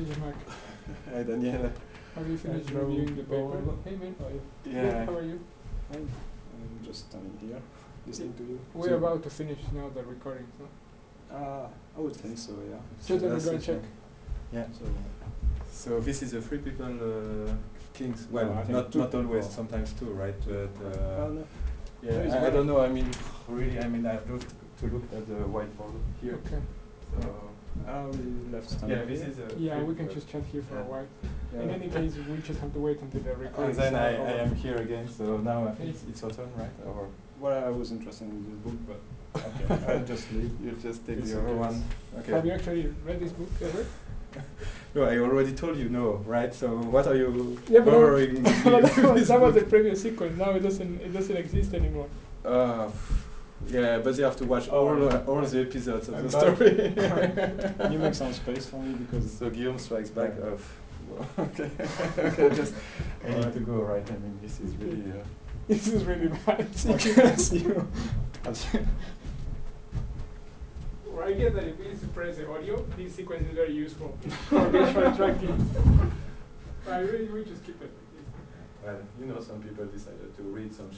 Hey Mark, Hi Daniela. have you finished Hello. reviewing the paper? Hello. Hey man, how are you? Yeah. Good, how are you? I'm just standing here, listening to you. We're about to finish now the recording, so I would think so, yeah. so then we that's go the and check. thing. Yeah. So this is a Free People Kings. Well, No, I think not two always. people. Sometimes two, right? But No, yeah, it's I great. don't know. I mean, really, I mean, I've looked to look at the whiteboard here. Okay. So we left standing. yeah, this is a Yeah, Free we can People. just chat here for a Yeah. while. Yeah. In any case, we just have to wait until the recording. And then I starts. am here again. So now I think Hey. it's your turn, right? Or Well, I was interested in this book, but okay, I'll just leave. you just take It's the other okay. one. Okay. Have you actually read this book ever? No, I already told you no, right? So what are you Yeah, but borrowing? that was the previous sequence. Now it doesn't exist anymore. Yeah, but you have to watch all the episodes of I'm the back. story. Can you make some space for me because So Guillaume Strikes Back Yeah. of. Okay, okay, just I need Alright. to go, right? I mean, this is really. This is really bad. See you. Or I get that if we suppress the audio, this sequence is very useful for visual tracking. I really we just keep it like this. Well, some people decided to read some